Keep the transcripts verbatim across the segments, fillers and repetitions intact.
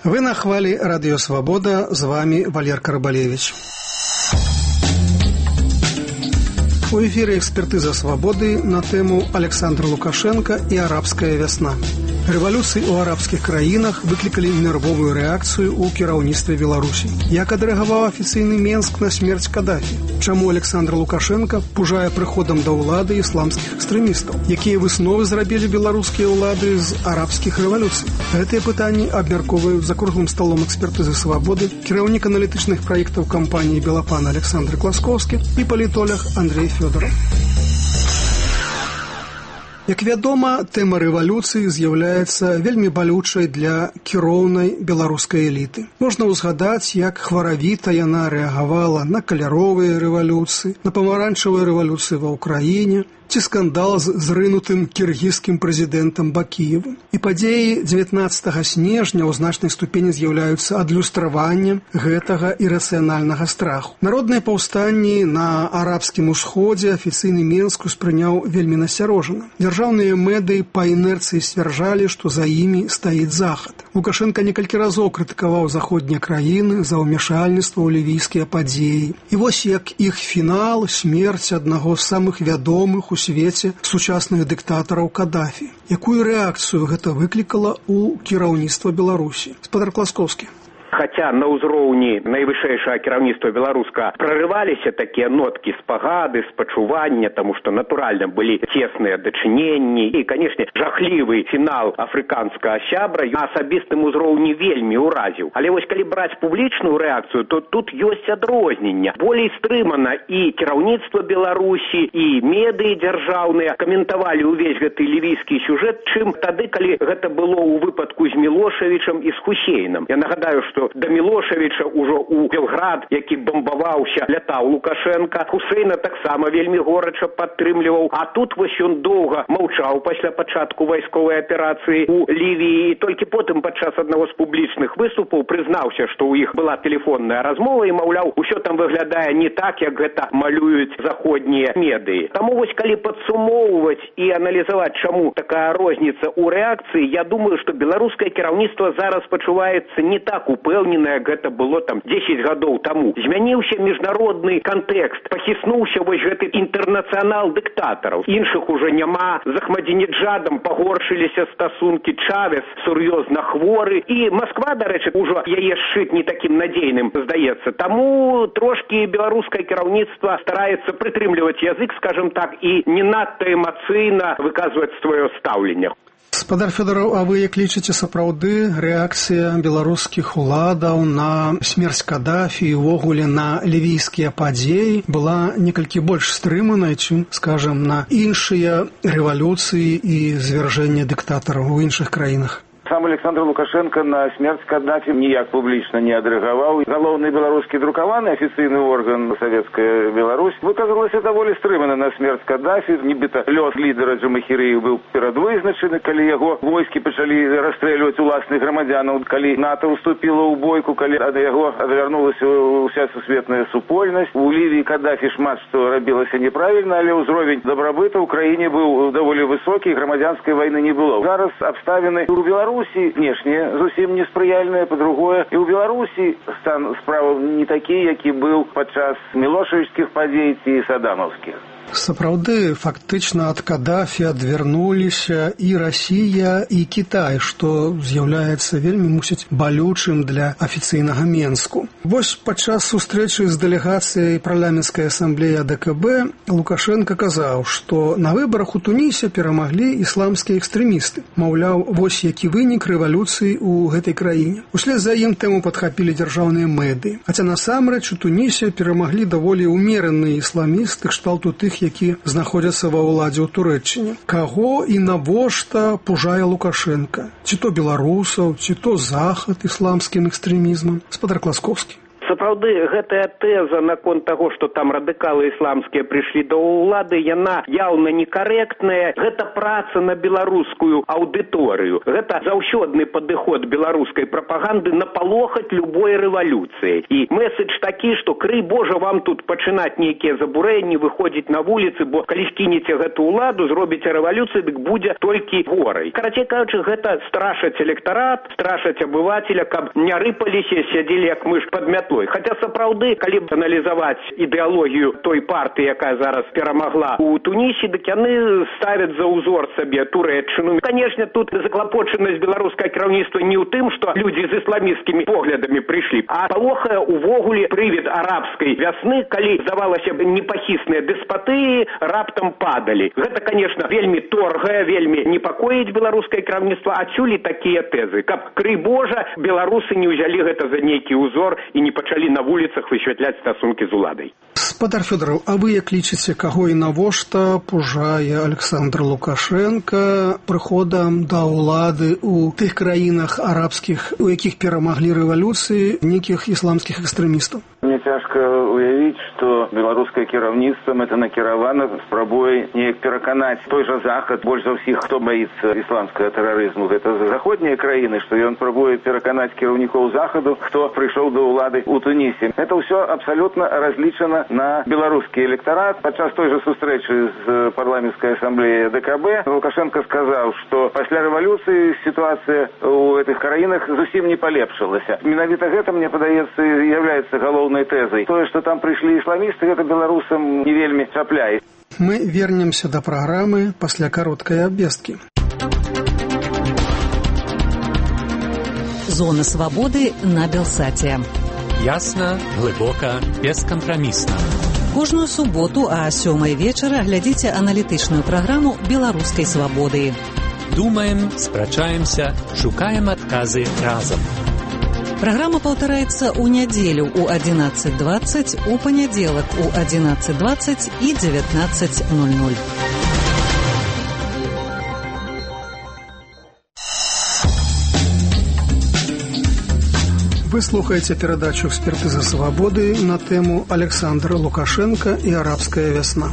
Вы на хвалі Радыё Свабода, з вами Валер Карбалевич. У эфіры экспертыза свабоды на тэму Александр Лукашенко і арабская вясна. Рэвалюцыі ў арабскіх краінах выклікалі нервовую рэакцыю ў кіраўніцтве Беларусі. Як адрэагаваў афіцыйны Менск на смерць Каддафі? Чаму Александр Лукашенко пужае прыходам да ўлады ісламскіх экстрэмістаў? Якія высновы зрабілі беларускія ўлады з арабскіх рэвалюцый? Гэтыя пытанні абмяркоўваюць за круглым сталом экспертызы свабоды кіраўнік аналітычных праектаў кампаніі «Белапан» Александр Класкоўскі і палітолог Андрей Фёдоров. Як вядома, тэма рэвалюцыі з'яўляецца вельмі балючай для кіроўнай беларускай эліты. Можна ўзгадаць, як хваравіта яна рэагавала на каляровыя рэвалюцыі, на памаранчавыя рэвалюцыі ва ўкраіне, ці скандал з зрынутым кіргізскім прэзідэнтам Бакіевым. І падзеі дзевятнаццатага снежня ў значнай ступені з'яўляюцца адлюстраваннем гэтага ірацыянальнага страху. Народныя паўстанні на арабскім усходзе афіцыйны Менск успрыняў вельмі насцярожана. Дзяржаўныя медыі па інерцыі сцвярджалі, што за імі стаіць захад. Лукашенко некалькі разоў крытыкаваў заходнія краіны за ўмяшальніцтва ў лівійскія падзеі. І вось як іх фінал, смерць аднаго з самых вядомых у свеце сучасных дыктатараў Каддафі. Якую рэакцыю гэта выклікала ў кіраўніцтва Беларусі? Спадар Класкоўскі. Хаця на ўзроўні найвышэйшага кіраўніцтва беларуска прарываліся такія ноткі спагады, спачування, таму што натуральна былі цесныя дачыненні і, канешне, жахлівы фінал афрыканскага сябра на асабістым узроўні вельмі ўразіў. Але вось калі браць публічную рэакцыю, то тут ёсць адрознення. Болей стрымана і кіраўніцтва Беларусі, і медыі дзяржаўныя каментавалі ўвесь гэты лівійскі сюжэт, чым тады, калі гэта было ў выпадку з Мілошавічам і з Хусейнам. Я нагадаю, што да Мілошавіча ўжо ў Белград, які бомбаваўся, лятаў Лукашенко. Хусейна таксама вельмі горача падтрымліваў. А тут вось ён доўга маўчаў пасля пачатку вайсковай аперацыі ў Лівіі. І толькі потым падчас аднаго з публічных выступаў прызнаўся, што ў іх была тэлефонная размова і, маўляў, усё там выглядае не так, як гэта малююць заходнія медыі. Таму вось калі падсумоўваць і аналізаваць, чаму такая розніца ў рэакцыі, я думаю, што беларускае кіраўніцтва зараз пачуваецца не так упэўнена, як гэта было там дзесяць гадоў таму. Змяніўся міжнародны кантэкст, пахіснуўся вось гэты інтэрнацыянал дыктатараў. Іншых ужо няма. З Ахмадзінеджадам пагоршыліся стасункі, Чавес сур'ёзна хворы, і Масква, дарэчы, ужо яе шчыт не такім надзейным здаецца. Таму трошкі беларускае кіраўніцтва стараецца прытрымліваць язык, скажем так, і не надта эмацыйна выказваць сваё стаўленне. Спадар Фёдоров, а вы як лічыце, сапраўды рэакцыя беларускіх уладаў на смерць Каддафі і ўвогуле на лівійскія падзеі была некалькі больш стрыманай, чым, скажам, на іншыя рэвалюцыі і звяржэнне дыктатараў у іншых краінах? Сам Александр Лукашенко на смерць Каддафі ніяк публічна не адрэагаваў. Галоўны беларускі друкаваны афіцыйны орган Савецкая Беларусь выказалася даволі стрымана на смерць Каддафі. Нібыта лёс лідара Джамахірыі быў перадвызначаны, калі яго войскі пачалі расстрэльваць уласных грамадзянаў, калі НАТО ўступіла ў бойку, калі ад яго адвярнулася ўся сусветная супольнасць. У Лівіі Каддафі шмат што рабілася неправільна, але ўзровень дабрабыту ў краіне быў даволі высокі, грамадзянскай вайны не было. Зараз абставіны ў Беларусі внешне зусім неспрыяльныя, па-другое, і ў Беларусі стан справаў не такі, які быў падчас мілошавічскіх падзей ці садамаўскіх. Сапраўды, фактычна ад Каддафі адвярнуліся і Расія, і Кітай, што з'яўляецца вельмі, мусіць, балючым для афіцыйнага Менску. Вось падчас сустрэчы з дэлегацыяй парламенцкай асамблеі А Дэ Ка Бэ Лукашенко казаў, што на выбарах у Тунісе перамаглі ісламскія экстрэмісты. Маўляў, вось які вынік рэвалюцыі ў гэтай краіне. Услед за ім тэму падхапілі дзяржаўныя медыі. Хаця насамрэч у Тунісе перамаглі даволі ўмераныя ісламісты кшталту тых, які знаходзяцца ва ўладзе ў Турэччыне. Каго і навошта пужае Лукашенко? Ці то беларусаў, ці то захад ісламскім экстрэмізмам? Спадар Класкоўскі. Сапраўды, гэтая тэза наконт таго, што там радыкалы ісламскія прыйшлі да ўлады, яна яўна некарэктная. Гэта праца на беларускую аўдыторыю. Гэта заўсёдны падыход беларускай прапаганды напалохаць любой рэвалюцыі. І месседж такі, што крый Божа вам тут пачынаць нейкія забурэнні, выходзіць на вуліцы, бо калі скінеце гэту ўладу, зробіце рэвалюцыю, дык будзе толькі горай. Карацей кажучы, гэта страшаць электарат, страшаць абывателя, каб не рыпаліся, сядзелі як мыш пад мятлой. Хаця сапраўды, калі б аналізаваць ідэалогію той партыі, якая зараз перамагла у Тунісі, дык яны ставяць за ўзор сабе Турэччыну. Канешне, тут заклапочанасць беларускае кіраўніцтва не ў тым, што людзі з ісламісцкімі поглядамі прыйшлі, а палохае увогуле прывід арабскай вясны, калі, здавалася б, непахісныя дэспатыі раптам падалі. Гэта, канешне, вельмі торгае, вельмі непакоіць беларускае кіраўніцтва. Адсюль такія тэзы. Каб, крый Божа, беларусы не ўзялі гэта за нейкі ўзор і не пачалі на вуліцах высвятляць стасункі з уладай. Спадар Фёдораў, а вы як лічыце, каго і навошта пужае Александр Лукашенко прыходам да ўлады ў тых краінах арабскіх, у якіх перамаглі рэвалюцыі нейкіх ісламскіх экстрэмістаў? Мне цяжка уявіць, што беларускае кіраўніцтва это накіравана спрабуе неяк пераканаць той жа захад, больш за ўсіх, хто баіцца ісламскага тэрарызму. Гэта заходнія краіны, што ён прабуе пераканаць кіраўнікоў захаду, хто прыйшоў да ўлады ў Тунісе. Это ўсё абсалютна разлічана на беларускі электарат. Падчас той жа сустрэчы з парламенцкай асамблеяй дэ ка бэ Лукашенко сказаў, што пасля рэвалюцыі сітуацыя ў гэтых краінах зусім не палепшылася. Менавіта гэта, мне падаецца, з'яўляецца галоўнай тэзай. Тое, што там прыйшлі ісламісты, гэта беларусам не вельмі чапляе. Мы вернемся да праграмы пасля кароткай абвесткі. Зона свабоды на Белсаце. Ясна, глыбока, бескампрамісна. Кожную суботу а сёмай вечара глядзіце аналітычную праграму беларускай свабоды. Думаем, спрачаемся, шукаем адказы разам. Праграма паўтараецца ў нядзелю ў адзінаццаць дваццаць, у панядзелак у адзінаццаць дваццаць і дзевятнаццаць нуль нуль. Вы слухаеце перадачу «Экспертыза свабоды» на тэму Александр Лукашенко і арабская вясна.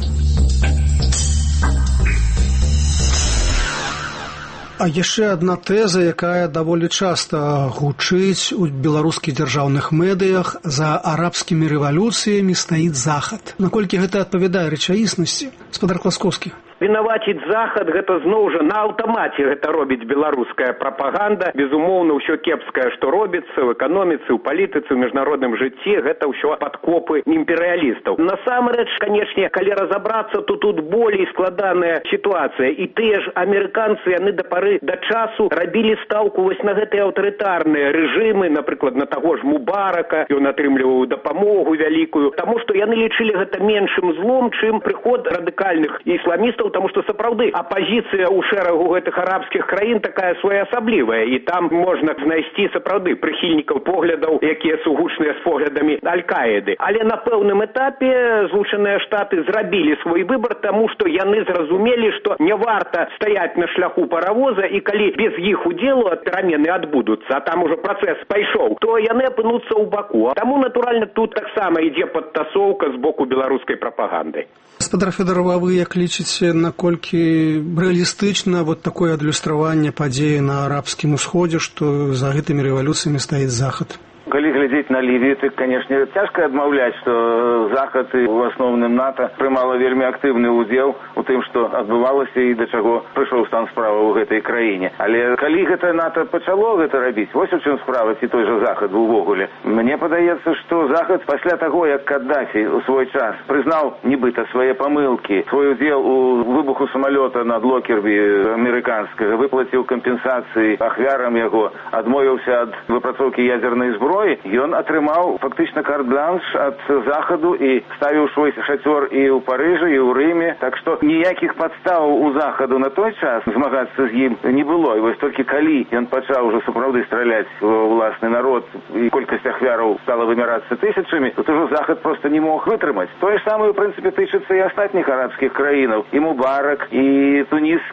А яшчэ адна тэза, якая даволі часта гучыць у беларускіх дзяржаўных медыях: за арабскімі рэвалюцыямі стаіць захад. Наколькі гэта адпавядае рэчаіснасці? Спадар Класкоўскі. Вінаваціць захад, гэта зноў жа на аўтамаце гэта робіць беларуская прапаганда. Безумоўна, ўсё кепскае, што робіцца ў эканоміцы, ў палітыцы, ў міжнародным жыцці, гэта ўсё падкопы імперыялістаў. Насамрэч, канешне, калі разабрацца, то тут болей складаная сітуацыя. І тыя ж амерыканцы, яны да пары да часу рабілі стаўку вось на гэтыя аўтарытарныя рэжымы, напрыклад, на таго ж Мубарака, ён атрымліваў дапамогу вялікую, таму што яны лічылі гэта меншым злом, чым прыход радыкальных ісламістаў, таму што сапраўды апазіцыя ў шэрагу гэтых арабскіх краін такая своеасаблівая, і там можна знайсці сапраўды прыхільнікаў поглядаў, якія сугучныя з поглядамі Аль-Каіды. Але на пэўным этапе Злучаныя Штаты зрабілі свой выбар, таму што яны зразумелі, што не варта стаяць на шляху паравоза, і калі без іх удзелу перамены адбудуцца, а там ужо працэс пайшоў, то яны апынуцца ў баку. Таму, натуральна, тут таксама ідзе падтасоўка з боку беларускай прапаганды. Спадар Фёдораў, а вы як лічыце, наколькі рэалістычна вот такое адлюстраванне падзеі на арабскім усходзе, што за гэтымі рэвалюцыямі стаіць захад? Калі глядзець на Лівію, то, канешне, цяжка адмаўляць, што захад і ў асноўным НАТО прымала вельмі актыўны ўдзел у тым, што адбывалася і да чаго прыйшоў стан справы ў гэтай краіне. Але калі гэта НАТО пачало гэта рабіць, вось у чым справа, ці той жа захад увогуле. Мне падаецца, што захад пасля таго, як Каддафі ў свой час прызнаў нібыта свае памылкі, свой удзел у выбуху самалёта над Локербі амерыканскага, выплаціў кампенсацыі ахвярам яго, адмовіўся ад выпрацоўкі ядзернай зброі, ён атрымаў фактычна карт-бланш ад захаду і ставіў свой шацёр і ў Парыжы, і ў Рыме. Так што ніякіх падстаў у захаду на той час змагацца з ім не было. І вось толькі калі ён пачаў ужо сапраўды страляць у ўласны народ і колькасць ахвяраў стала вымярацца тысячамі, то ўжо захад проста не мог вытрымаць. Тое ж самае, у прынцыпе, тычыцца і астатніх арабскіх краінаў. І Мубарак, і туніскі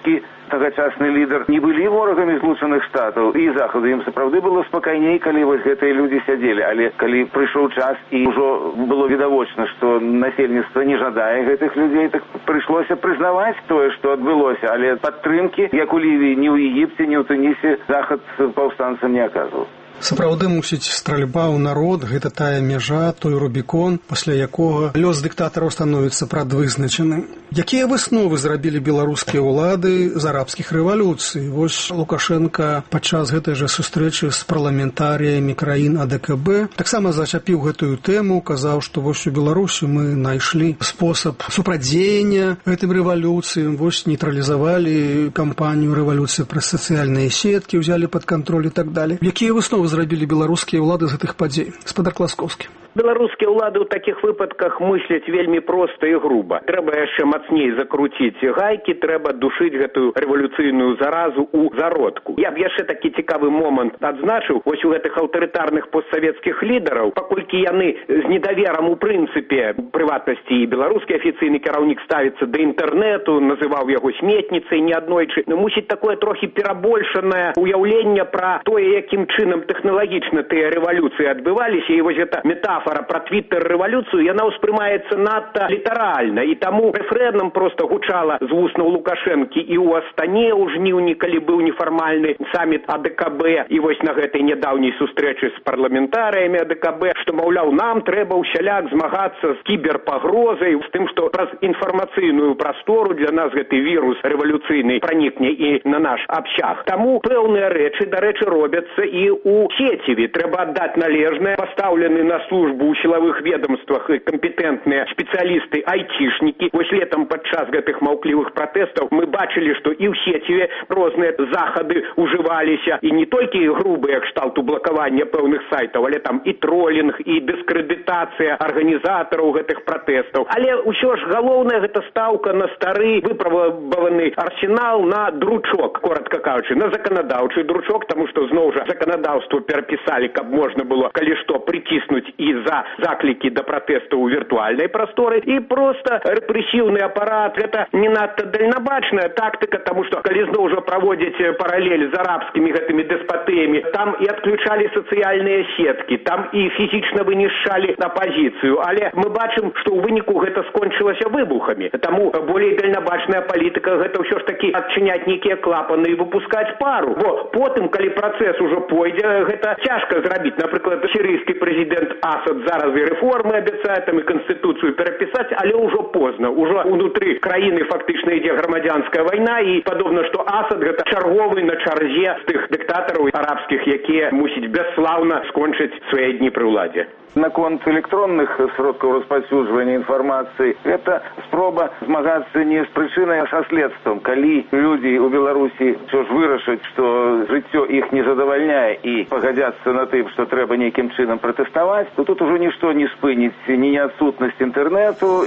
тагачасны лідар не былі ворагамі злучаных штатаў і захаду, ім сапраўды было спакайней, калі вось гэтыя людзі сядзелі, але калі прыйшоў час і ўжо было відавочна, што насельніцтва не жадае гэтых людзей, так прыйшлося прызнаваць тое, што адбылося, але падтрымкі, як у Лівіі, ні ў Егіпце, ні ў Тунісе захад паўстанцам не аказваў. Сапраўды, мусіць, стральба ў народ – гэта тая мяжа, той рубікон, пасля якога лёс дыктатараў становіцца прадвызначаным. Якія высновы зрабілі беларускія ўлады з арабскіх рэвалюцый? Вось Лукашенко падчас гэтай жа сустрэчы з парламентарыямі краін А Дэ Ка Бэ таксама зачапіў гэтую тэму, казаў, што вось у Беларусі мы знайшлі спосаб супрадзеяння гэтым рэвалюцыям, вось нейтралізавалі кампанію рэвалюцыі праз сацыяльныя сеткі, ўзялі пад кантроль і так далее. Якія высновы зрабілі беларускія ўлады з гэтых падзей? Спадар Класкоўскі. Беларускія ўлады ў такіх выпадках мысляць вельмі проста і груба. Трэба яшчэ мацней закруціць гайкі, трэба душыць гэтую рэвалюцыйную заразу ў зародку. Я б яшчэ такі цікавы момант адзначыў. Вось у гэтых аўтарытарных постсавецкіх лідараў, паколькі яны з недаверам у прынцыпе прыватнасці і беларускі афіцыйны кіраўнік ставіцца да інтэрнэту, называў яго сметніцай неаднойчы, ну, мусіць такое трохі перабольшанае ўяўленне пра тое, якім чынам тэхналагічна тыя рэвалюцыі адбываліся, і вось гэта метафора пра твіттер-рэвалюцыю, яна ўспрымаецца надта літаральна, і таму рэфрэнам проста гучала з вуснаў Лукашэнкі і ў Астане ў жніўні, калі быў нефармальны саміт А Дэ Ка Бэ, і вось на гэтай нядаўняй сустрэчы з парламентарыямі А Дэ Ка Бэ, што, маўляў, нам трэба ўсяляк змагацца з кіберпагрозай, з тым, што праз інфармацыйную прастору для нас гэты вірус рэвалюцыйны пранікне і на наш абсяг. Таму пэўныя рэчы, дарэчы, робяцца і ў сеціве. Трэба аддаць належнае, пастаўлены на службу у сілавых ведомствах і кампетэнтныя спецыялісты, айцішнікі. Вось летам падчас гэтых маўклівых пратэстаў мы бачылі, што і ў сеціве розныя захады ўжываліся, і не толькі грубыя кшталту блакавання пэўных сайтаў, але там і тролінг, і дыскрэдытацыя арганізатараў гэтых пратэстаў. Але ўсё ж галоўнае гэта стаўка на стары выпрабаваны арсенал, на дручок, коротко кажучы, на заканадаўчы дручок, таму што зноў жа заканадаўства перапісалі, каб можна было, калі што, прыціснуць і за заклікі да пратэстаў у віртуальнай прасторы, і проста рэпрэсіўны апарат. Гэта не надта дальнабачная тактыка, таму што калі зноў жа праводзіць паралель з арабскімі гэтымі дэспатыямі, там і адключалі сацыяльныя сеткі, там і фізічна вынішчалі апазіцыю, але мы бачым, што ў выніку гэта скончылася выбухамі. Таму болей дальнабачная палітыка гэта ўсё ж такі адчыняць нейкія клапаны і выпускаць пару, бо потым, калі працэс ужо пойдзе, гэта цяжка зрабіць. Напрыклад, сірыйскі прэзідэнт Асад зараз і рэформы абяцае, там і канстытуцыю перапісаць, але ўжо позна. Ужо ўнутры краіны фактычна ідзе грамадзянская вайна, і падобна, што Асад гэта чарговы на чарзе з тых дыктатараў арабскіх, якія мусіць бясслаўна скончыць свае дні пры ўладзе. Наконт электронных сродкаў распаўсюджвання інфармацыі, гэта спроба змагацца не з прычынай, а са следствам. Калі людзі ў Беларусі ўсё ж вырашаць, што жыццё іх не задавальняе і пагадзяцца на тым, што трэба нейкім чынам пратэставаць, то тут ужо нішто не спыніць ні адсутнасць інтэрнэту.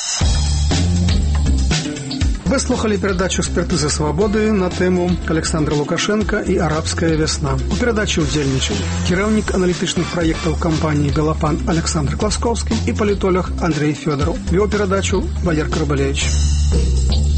Вы слухали передачу «Экспертизы свободы» на тему Александра Лукашенко и «Арабская весна». У передачи удзельнічаў кіраўнік аналітычных праектаў кампаніі «Белапан» Александр Класкоўскі и политолог Андрей Федоров. Вёў передачу Валер Карабалевич.